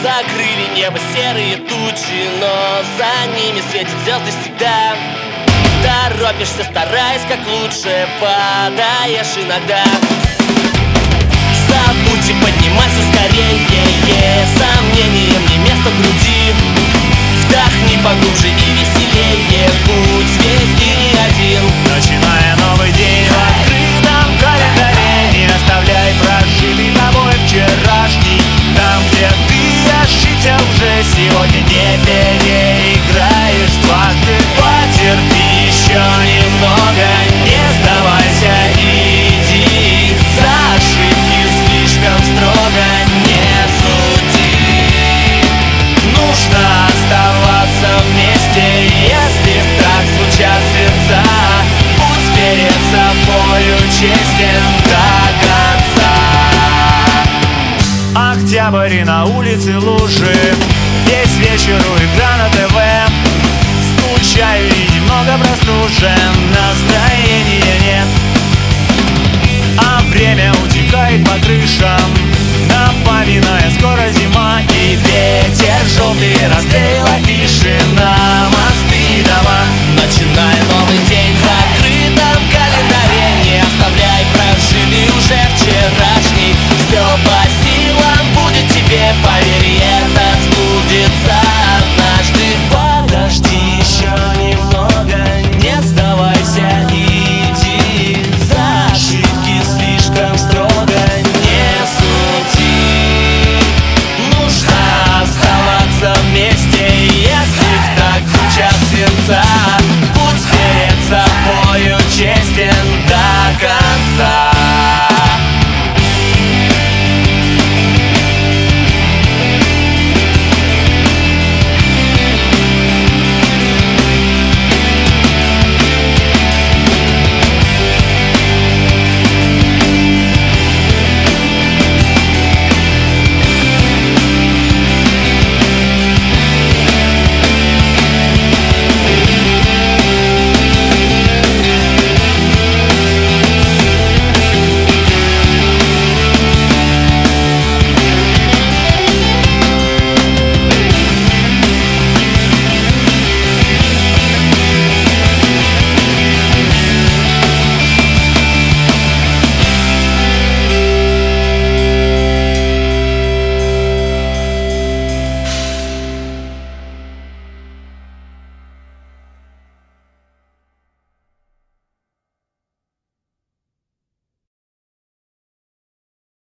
Закрыли небо серые тучи, но за ними светят звезды всегда. Торопишься, стараясь как лучше, падаешь иногда. Забудь и поднимайся скорее, сомнением не место в груди. Вдохни поглубже и веселее, будь весь день один. Начиная новый день в открытом календаре, не оставляй прожитый тобой вчерашний. Там, где ты ошибся уже, сегодня не переиграешь дважды. Потерпи еще немного, не сдавайся, иди. За ошибки слишком строго не суди. Нужно оставаться вместе, если так звучат сердца. Будь перед собою честен до конца. Октябрь и на улице лужи, весь вечер у экрана ТВ. Скучаю и немного простужен, настроения нет. А время утекает по крышам, на память